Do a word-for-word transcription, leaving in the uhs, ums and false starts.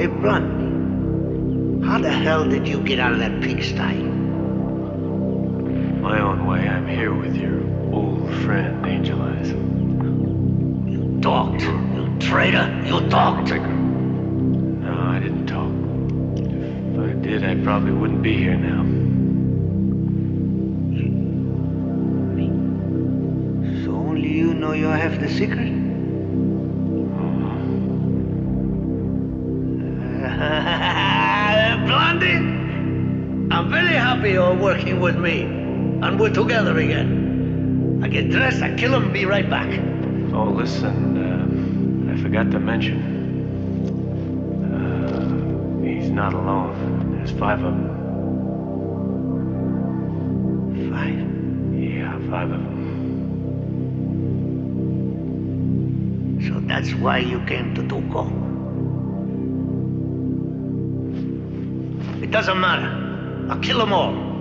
Hey, Blunt, how the hell did you get out of that pigsty? My own way. I'm here with your old friend, Angel Eyes. You talked, you traitor, you talked. No, I didn't talk. If I did, I probably wouldn't be here now. So only you know you have the secret? Blondie, I'm very happy you're working with me, and we're together again. I get dressed, I kill him, be right back. Oh, listen, uh, I forgot to mention. Uh, he's not alone. There's five of them. Five? Yeah, five of them. So that's why you came to Tuco. It doesn't matter. I'll kill them all.